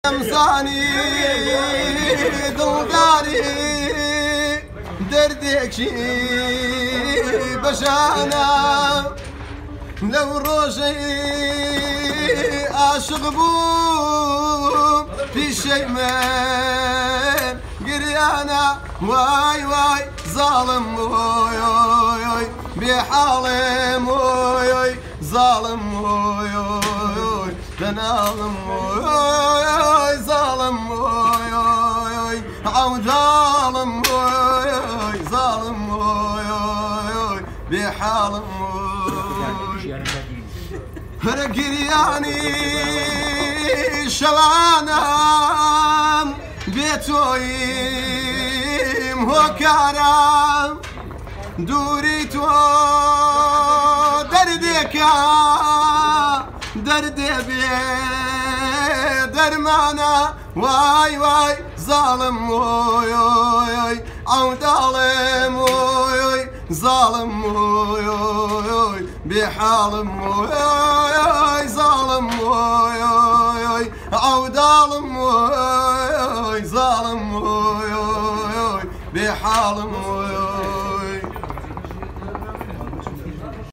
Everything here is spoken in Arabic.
امزاني دلداري دردك شي بشانا لو روجي عاشق بوم في شيء من قريانا واي واي ظالم واي واي بحالم واي واي ظالم واي واي تنالم واي ظالم واي واي عود ظالم واي ظالم واي بحالم رقرياني شوانا بيتويم وكارم دوريتو دردكا درد بي درمانا واي واي ظالم واي واي عود ظالم واي ظالم واي بحالم واي ظالم واي عود ظالم واي ظالم واي بحالم